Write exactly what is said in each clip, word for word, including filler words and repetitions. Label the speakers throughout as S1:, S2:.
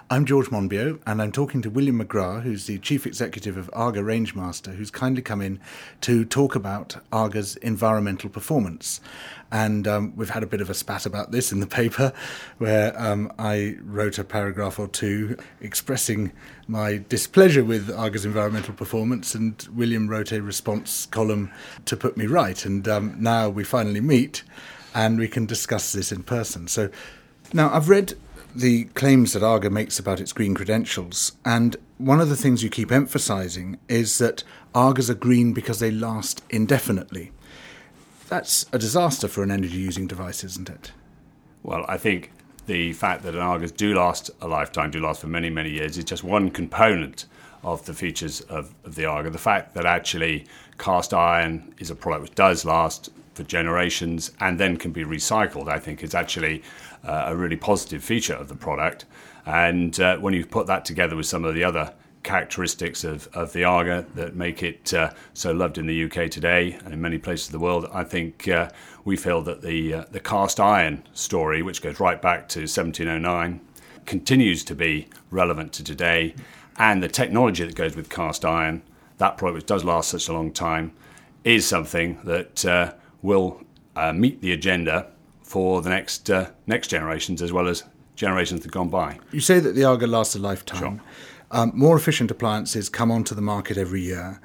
S1: I'm George Monbiot, and I'm talking to William McGrath, who's the Chief Executive of Arga Rangemaster, who's kindly come in to talk about Arga's environmental performance. And um, we've had a bit of a spat about this in the paper, where um, I wrote a paragraph or two expressing my displeasure with Arga's environmental performance, and William wrote a response column to put me right. And um, now we finally meet, and we can discuss this in person. So now I've read the claims that Arga makes about its green credentials, and one of the things you keep emphasising is that Argas are green because they last indefinitely. That's a disaster for an energy-using device, isn't it?
S2: Well, I think the fact that an Argas do last a lifetime, do last for many, many years, is just one component of the features of, of the Arga. The fact that actually cast iron is a product which does last for generations and then can be recycled, I think is actually uh, a really positive feature of the product. And uh, when you put that together with some of the other characteristics of, of the Arga that make it uh, so loved in the U K today and in many places of the world, I think uh, we feel that the uh, the cast iron story, which goes right back to seventeen oh nine, continues to be relevant to today. And the technology that goes with cast iron, that product which does last such a long time, is something that uh, will uh, meet the agenda for the next uh, next generations as well as generations that have gone by.
S1: You say that the Arga lasts a lifetime.
S2: Sure.
S1: Um, more efficient appliances come onto the market every year.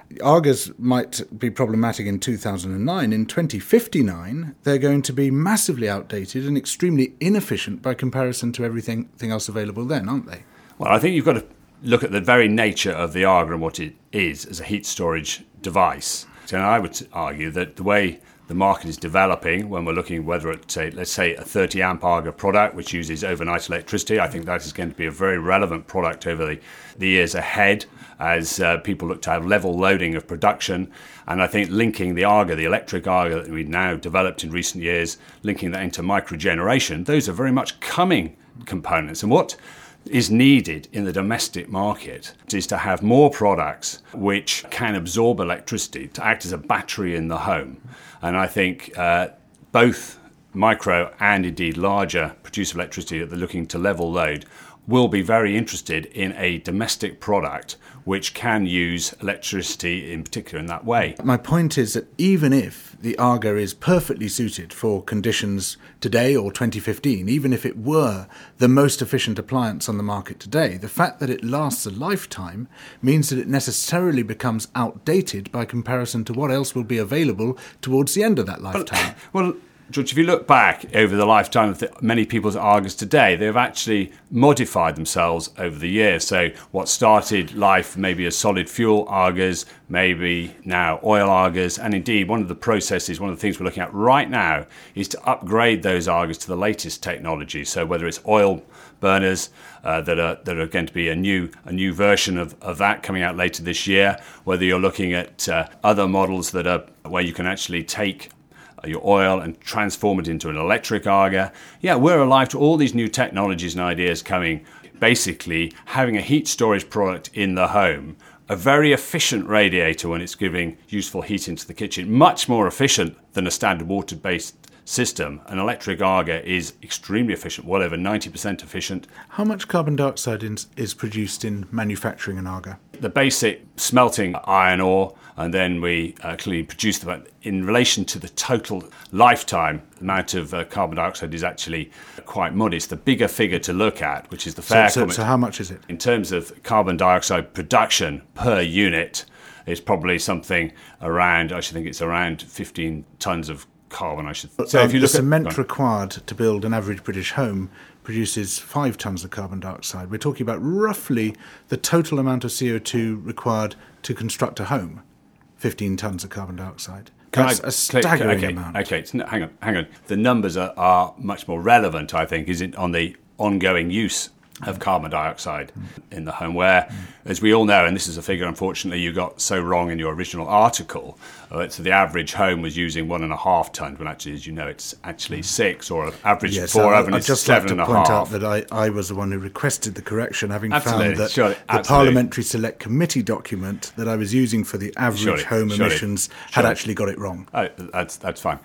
S1: Argas might be problematic in two thousand nine. In twenty fifty-nine, they're going to be massively outdated and extremely inefficient by comparison to everything else available then, aren't they?
S2: Well, I think you've got to look at the very nature of the Arga and what it is as a heat storage device. So I would argue that the way the market is developing, when we're looking whether it's, say, let's say, a thirty amp Arga product which uses overnight electricity, I think that is going to be a very relevant product over the, the years ahead as uh, people look to have level loading of production. And I think linking the Arga, the electric Arga that we've now developed in recent years, linking that into microgeneration, those are very much coming components. And what is needed in the domestic market is to have more products which can absorb electricity to act as a battery in the home. And I think uh, both micro and indeed larger producer of electricity that they're looking to level load will be very interested in a domestic product which can use electricity in particular in that way.
S1: My point is that even if the Arga is perfectly suited for conditions today or twenty fifteen, even if it were the most efficient appliance on the market today, the fact that it lasts a lifetime means that it necessarily becomes outdated by comparison to what else will be available towards the end of that lifetime.
S2: Well, well George, if you look back over the lifetime of the, many people's Argas today, they've actually modified themselves over the years. So what started life maybe as solid fuel Argas, maybe now oil Argas, and indeed one of the processes, one of the things we're looking at right now is to upgrade those Argas to the latest technology. So whether it's oil burners uh, that are that are going to be a new a new version of, of that coming out later this year, whether you're looking at uh, other models that are where you can actually take your oil and transform it into an electric Arga. Yeah, we're alive to all these new technologies and ideas coming. Basically, having a heat storage product in the home, a very efficient radiator when it's giving useful heat into the kitchen, much more efficient than a standard water-based system. An electric Arga is extremely efficient, well over ninety percent efficient.
S1: How much carbon dioxide is, is produced in manufacturing an Arga?
S2: The basic smelting iron ore, and then we uh, clearly produce them. In relation to the total lifetime amount of uh, carbon dioxide is actually quite modest. The bigger figure to look at, which is the fair
S1: so, so, so how much is it?
S2: In terms of carbon dioxide production per unit, is probably something around, I should think it's around fifteen tonnes of carbon, I should think.
S1: So um, if you look the cement at, required to build an average British home produces five tonnes of carbon dioxide. We're talking about roughly the total amount of C O two required to construct a home, fifteen tonnes of carbon dioxide.
S2: Can
S1: That's
S2: I,
S1: a staggering
S2: okay,
S1: amount.
S2: Okay, no, hang on, hang on. The numbers are, are much more relevant, I think, is it on the ongoing use of carbon dioxide mm. in the home, where, mm. as we all know, and this is a figure, unfortunately, you got so wrong in your original article, uh, so the average home was using one and a half tonnes, when actually, as you know, it's actually six, or an average
S1: yes,
S2: four
S1: I,
S2: oven
S1: I'd
S2: is
S1: just
S2: seven
S1: like
S2: and a half.
S1: to point out that I, I was the one who requested the correction, having
S2: absolutely,
S1: found that
S2: surely,
S1: the
S2: absolutely.
S1: Parliamentary Select Committee document that I was using for the average
S2: surely,
S1: home
S2: surely,
S1: emissions
S2: surely.
S1: had actually got it wrong.
S2: Oh, that's that's fine.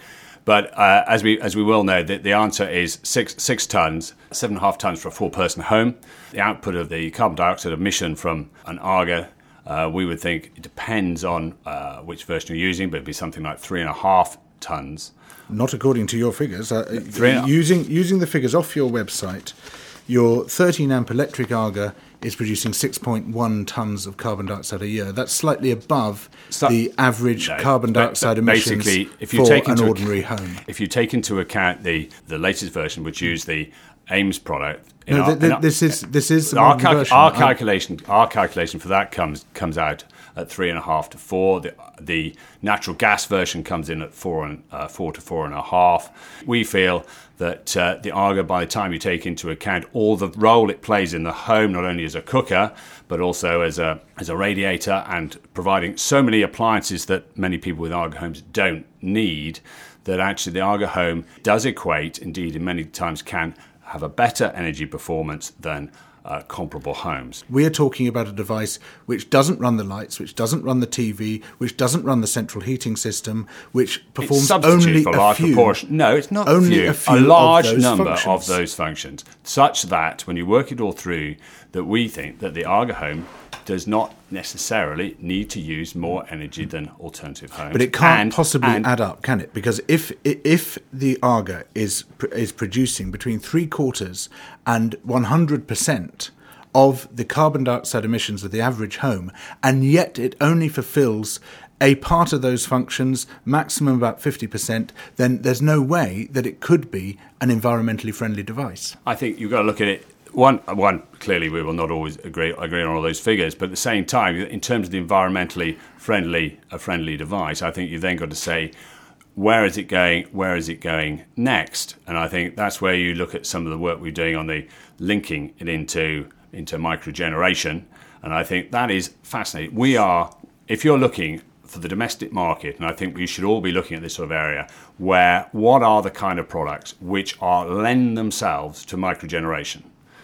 S2: But uh, as we as we will know, the, the answer is six six tons, seven and a half tons for a four-person home. The output of the carbon dioxide emission from an Arga, uh, we would think it depends on uh, which version you're using, but it'd be something like three and a half tons.
S1: Not according to your figures. Uh,
S2: Three,
S1: using using the figures off your website, your thirteen amp electric Arga is producing six point one tons of carbon dioxide a year. That's slightly above
S2: So-
S1: the average
S2: No,
S1: carbon
S2: but-
S1: dioxide
S2: but
S1: emissions
S2: basically, if you
S1: for
S2: take
S1: an
S2: into ac-
S1: ordinary home.
S2: If you take into account the, the latest version, which used the AIMS product, in
S1: No,
S2: our-
S1: th- th-
S2: in our-
S1: this is this is the
S2: our,
S1: modern
S2: calc-
S1: version.
S2: our
S1: I-
S2: calculation, our calculation for that comes comes out at three and a half to four. The, the natural gas version comes in at four and uh, four to four and a half. We feel that uh, the Arga, by the time you take into account all the role it plays in the home, not only as a cooker but also as a as a radiator and providing so many appliances that many people with Arga homes don't need, that actually the Arga home does equate, indeed, in many times can have a better energy performance than uh, comparable homes.
S1: We are talking about a device which doesn't run the lights, which doesn't run the T V, which doesn't run the central heating system, which performs
S2: It substitutes
S1: only
S2: for a
S1: a
S2: large
S1: few.
S2: proportion. No, it's not
S1: only
S2: a,
S1: a
S2: few.
S1: few of
S2: large
S1: those
S2: number
S1: functions.
S2: of those functions, such that when you work it all through, that we think that the Arga home does not necessarily need to use more energy than alternative homes.
S1: But it can't
S2: And-
S1: possibly
S2: and
S1: add up, can it? Because if if the Arga is is producing between three quarters and one hundred percent of the carbon dioxide emissions of the average home, and yet it only fulfills a part of those functions, maximum about fifty percent, then there's no way that it could be an environmentally friendly device.
S2: I think you've got to look at it. One, one clearly we will not always agree agree on all those figures, but at the same time, in terms of the environmentally friendly a friendly device, I think you've then got to say, where is it going? Where is it going next? And I think that's where you look at some of the work we're doing on the linking it into into microgeneration, and I think that is fascinating. We are, if you're looking for the domestic market, and I think we should all be looking at this sort of area, where what are the kind of products which are lend themselves to microgeneration?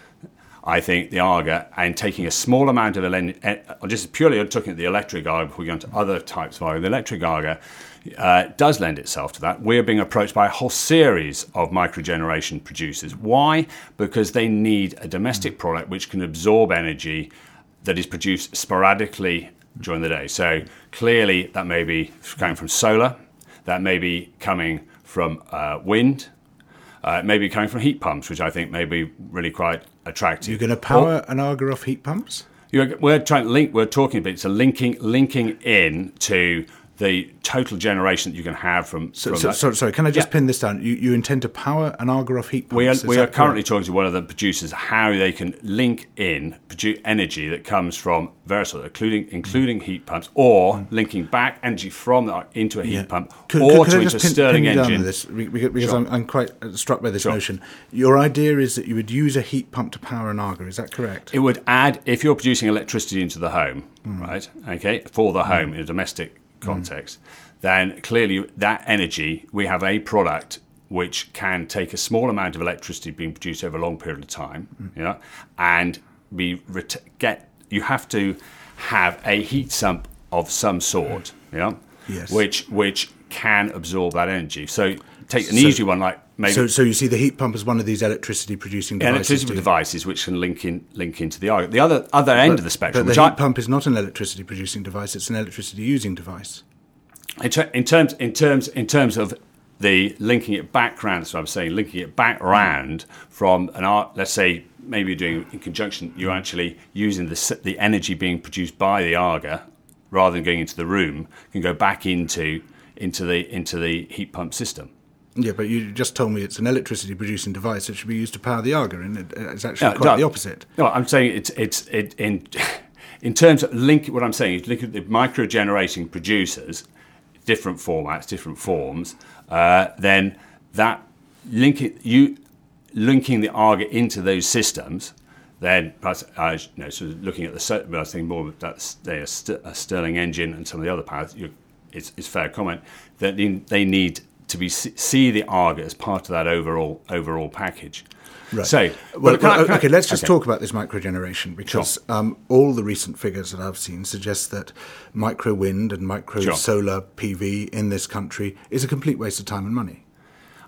S2: I think the Arga, and taking a small amount of, ele- uh, just purely looking at the electric Arga before we go into other types of Arga, the electric Arga uh, does lend itself to that. We're being approached by a whole series of microgeneration producers. Why? Because they need a domestic product which can absorb energy that is produced sporadically during the day. So clearly that may be coming from solar, that may be coming from uh, wind, uh, it may be coming from heat pumps, which I think may be really quite attractive.
S1: You're going to power an Arga off heat pumps?
S2: You're, we're trying to link. We're talking about it's a linking, linking in to the total generation that you can have from.
S1: So,
S2: from
S1: so,
S2: that.
S1: so, sorry, can I just
S2: Yeah.
S1: pin this down? You, you intend to power an Arga off heat pumps?
S2: We are,
S1: is
S2: we
S1: that
S2: are currently
S1: correct?
S2: talking to one of the producers how they can link in produce energy that comes from various, including including heat pumps, or linking back energy from the, into a heat
S1: Yeah.
S2: pump,
S1: Could,
S2: or
S1: could,
S2: to
S1: could I
S2: into a
S1: just pin,
S2: Stirling
S1: pin you down
S2: engine.
S1: on this? Be- Because, because
S2: Sure.
S1: I'm, I'm quite uh, struck by this
S2: Sure.
S1: notion. Your idea is that you would use a heat pump to power an Arga, is that correct?
S2: It would add, if you're producing electricity into the home,
S1: Mm.
S2: right, okay, for the home in a domestic context, then clearly that energy, we have a product which can take a small amount of electricity being produced over a long period of time,
S1: Mm.
S2: you know, and be ret- get, you have to have a heat sump of some sort, you know,
S1: Yes.
S2: which, which can absorb that energy. So take an
S1: So-
S2: easy one like maybe...
S1: So, so you see the heat pump as one of these electricity producing devices.
S2: electricity
S1: do-
S2: devices which can link in link into the Arga. The other other end of the spectrum,
S1: But
S2: which
S1: the
S2: I,
S1: heat pump is not an electricity producing device; it's an electricity using device.
S2: in, ter- in terms in terms in terms of the linking it back round, so I'm saying linking it back round from an art, let's say maybe you're doing in conjunction, you're actually using the s- the energy being produced by the Arga rather than going into the room, can go back into into the into the heat pump system.
S1: Yeah, but you just told me it's an electricity producing device that should be used to power the Arga, and it- it's actually
S2: No,
S1: quite
S2: no.
S1: the opposite.
S2: No, I'm saying it's it's it in in terms of link. What I'm saying is look at the micro generating producers, different formats, different forms. Uh, then that linking you linking the Arga into those systems. Then perhaps I you know sort of looking at the so- I was thinking more of that say a, St- a Stirling engine and some of the other powers. You, it's, it's fair comment that they, they need to be see the Arga as part of that overall overall package.
S1: Right.
S2: So,
S1: Well,
S2: can I-
S1: well,
S2: can I-
S1: okay, let's just
S2: okay.
S1: talk about this microgeneration, because um, all the recent figures that I've seen suggest that micro wind and micro
S2: Sure.
S1: solar P V in this country is a complete waste of time and money.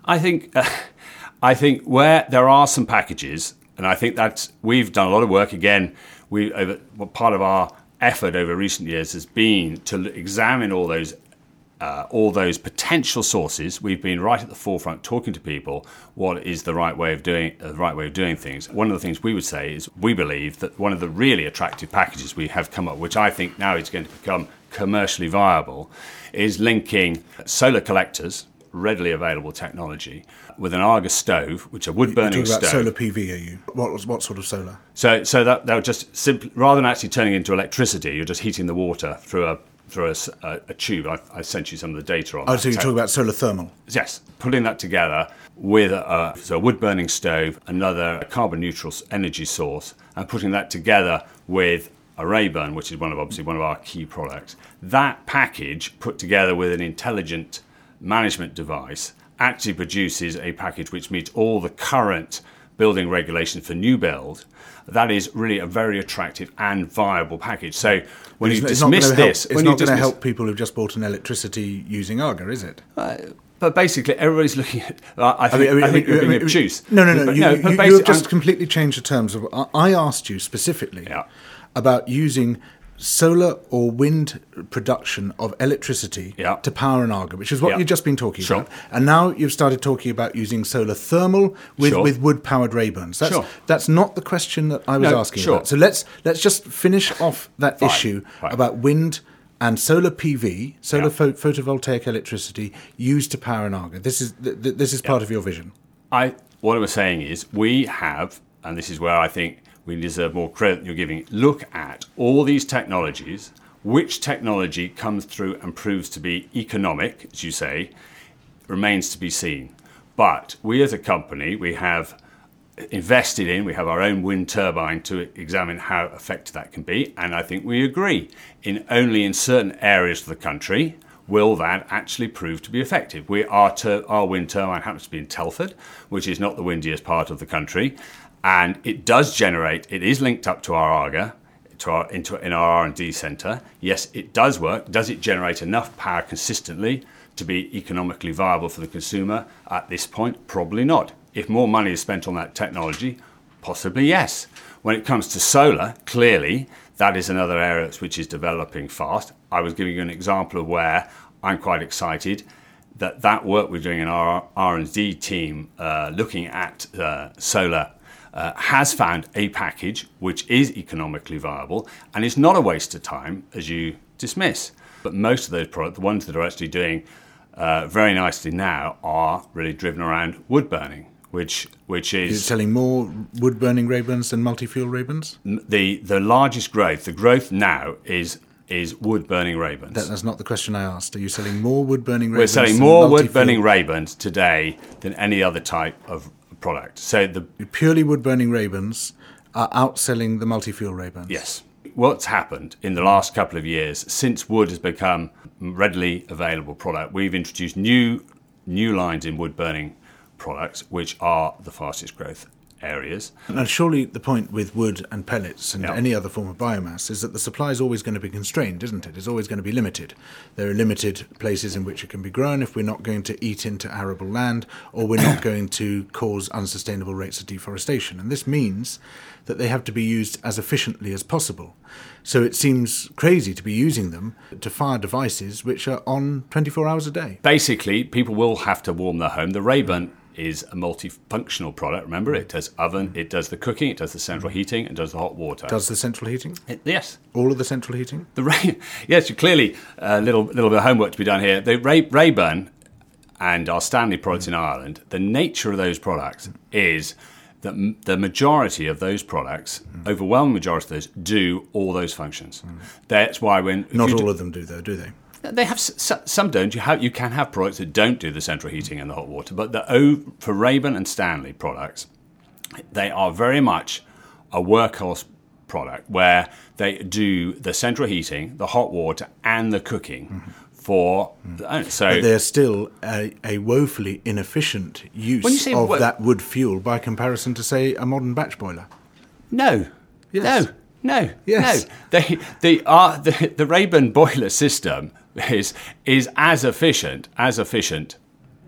S2: I think, uh, I think where there are some packages, and I think that's we've done a lot of work. Again, we over well, part of our effort over recent years has been to examine all those uh, all those potential sources. We've been right at the forefront talking to people what is the right way of doing uh, the right way of doing things. One of the things we would say is we believe that one of the really attractive packages we have come up, which I think now is going to become commercially viable, is linking solar collectors, readily available technology, with an Argus stove, which are wood-burning
S1: You're talking about
S2: stove.
S1: solar P V, are you? What what sort of solar?
S2: So, so that that would just simply, rather than actually turning into electricity, you're just heating the water through a through a, a, a tube. I, I sent you some of the data on.
S1: Oh,
S2: that.
S1: so you're talking about solar thermal?
S2: Yes, putting that together with a, so a wood-burning stove, another carbon-neutral energy source, and putting that together with a Rayburn, which is one of obviously one of our key products. That package put together with an intelligent management device actually produces a package which meets all the current building regulations for new build. That is really a very attractive and viable package. So when
S1: It's
S2: you
S1: not- it's not
S2: dismiss
S1: gonna help-
S2: this,
S1: it's
S2: when
S1: not
S2: you
S1: going to
S2: dismiss,
S1: help people who've just bought an electricity using Arga, is it?
S2: but basically everybody's looking at. I think, I,
S1: I mean, I mean,
S2: think
S1: I
S2: you're
S1: mean,
S2: being
S1: I mean,
S2: obtuse.
S1: No, no, no.
S2: But,
S1: you,
S2: no,
S1: you,
S2: but
S1: you
S2: basically,
S1: have just
S2: I'm-
S1: completely changed the terms of. I I asked you specifically
S2: Yeah.
S1: about using solar or wind production of electricity
S2: Yeah.
S1: to power an Arga, which is what
S2: Yeah.
S1: you've just been talking
S2: Sure.
S1: about. And now you've started talking about using solar thermal with,
S2: Sure.
S1: with wood-powered Rayburns. That's,
S2: Sure.
S1: that's not the question that I was
S2: No,
S1: asking
S2: sure.
S1: about. So let's let's just finish off that
S2: Fine.
S1: issue
S2: Fine.
S1: about wind and solar P V, solar
S2: Yeah.
S1: pho- photovoltaic electricity used to power an Arga. This is th- th- this is part of your vision.
S2: I what I was saying is we have, and this is where I think we deserve more credit than you're giving. Look at all these technologies. Which technology comes through and proves to be economic, as you say, remains to be seen. But we as a company, we have invested in, we have our own wind turbine to examine how effective that can be. And I think we agree, in only in certain areas of the country will that actually prove to be effective. We Our, tur- our wind turbine happens to be in Telford, which is not the windiest part of the country. And it does generate, it is linked up to our Arga, to our, into, in our R and D centre. Yes, it does work. Does it generate enough power consistently to be economically viable for the consumer at this point? Probably not. If more money is spent on that technology, possibly yes. When it comes to solar, clearly, that is another area which is developing fast. I was giving you an example of where I'm quite excited that that work we're doing in our R and D team uh, looking at uh, solar Uh, has found a package which is economically viable and is not a waste of time, as you dismiss. But most of those products, the ones that are actually doing uh, very nicely now, are really driven around wood burning, which which
S1: Is it
S2: is
S1: selling more wood-burning Rayburns than multi-fuel Rayburns?
S2: the the largest growth. The growth now is is wood burning Rayburns.
S1: That, that's not the question I asked. Are you selling more wood-burning Rayburns?
S2: We're selling
S1: than
S2: more
S1: multi-fuel?
S2: wood burning Rayburns today than any other type of product. So the
S1: Purely wood-burning Rayburns are outselling the multi-fuel Rayburns.
S2: Yes. What's happened in the last couple of years, since wood has become a readily available product, we've introduced new new lines in wood burning products, which are the fastest growth areas.
S1: And surely the point with wood and pellets and
S2: Yeah.
S1: any other form of biomass is that the supply is always going to be constrained, isn't it? It's always going to be limited. There are limited places in which it can be grown if we're not going to eat into arable land, or we're not going to cause unsustainable rates of deforestation. And this means that they have to be used as efficiently as possible. So it seems crazy to be using them to fire devices which are on twenty-four hours a day.
S2: Basically, people will have to warm their home. The Rayburn is a multifunctional product. Remember, it does oven, it does the cooking, it does the central heating, and does the hot water.
S1: Does the central heating?
S2: It, yes.
S1: All of the central heating?
S2: The Ray, yes, clearly a little little bit of homework to be done here. The Ray, Rayburn and our Stanley products in Ireland, the nature of those products is that m- the majority of those products, mm. overwhelming majority of those, do all those functions. Mm. That's why when
S1: Not all
S2: do,
S1: of them do, though, do they?
S2: They have s- some don't. You have you can have products that don't do the central heating and the hot water, but the o, for Rayburn and Stanley products, they are very much a workhorse product where they do the central heating, the hot water, and the cooking. Mm-hmm. For mm. so
S1: but they're still a, a woefully inefficient use of
S2: wo-
S1: that wood fuel by comparison to, say, a modern batch boiler.
S2: No,
S1: Yes.
S2: no, no,
S1: Yes.
S2: no. They, they are the, the Rayburn boiler system is is as efficient as efficient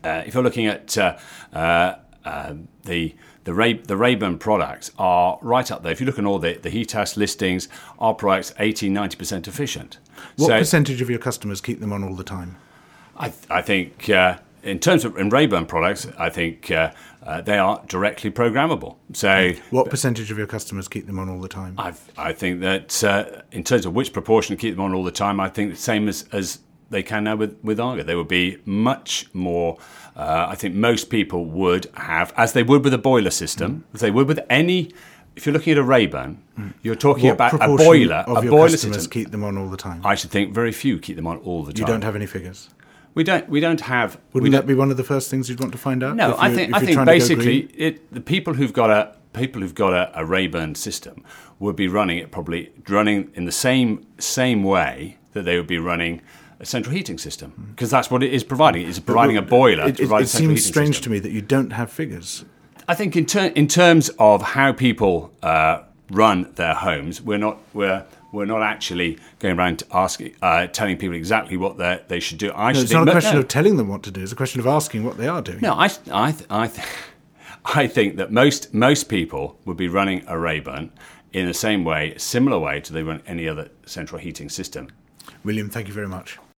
S2: Uh, if you're looking at uh, uh, uh, the the, Ray, the Rayburn products are right up there. If you look at all the, the heat house listings, our products eighty, ninety percent efficient.
S1: What
S2: so,
S1: percentage of your customers keep them on all the time?
S2: I, I think uh, in terms of in Rayburn products, I think uh, uh, they are directly programmable. So,
S1: what percentage of your customers keep them on all the time?
S2: I I think that uh, in terms of which proportion keep them on all the time, I think the same as, as they can now with, with Arga. They would be much more, uh, I think most people would have, as they would with a boiler system, mm. as they would with any, if you're looking at a Rayburn, mm. you're talking
S1: what
S2: about a boiler,
S1: of
S2: a
S1: your
S2: boiler
S1: customers
S2: system.
S1: Keep them on all the time?
S2: I should think very few keep them on all the time.
S1: You don't have any figures?
S2: We don't. We don't have.
S1: Wouldn't
S2: don't,
S1: that be one of the first things you'd want to find out?
S2: No, I think. I think basically, it, the people who've got a people who've got a, a Rayburn system would be running it probably running in the same same way that they would be running a central heating system, because that's what it is providing. It's providing a boiler.
S1: It,
S2: to
S1: it,
S2: provide
S1: it
S2: a central
S1: seems
S2: heating
S1: strange
S2: system.
S1: to me that you don't have figures.
S2: I think in, ter- in terms of how people uh, run their homes, we're not we're we're not actually going around asking, uh, telling people exactly what they should do. I
S1: no,
S2: should
S1: it's
S2: think,
S1: not a question
S2: no.
S1: of telling them what to do. It's a question of asking what they are doing.
S2: No, I I I, th- I think that most most people would be running a Rayburn in the same way, similar way to they run any other central heating system.
S1: William, thank you very much.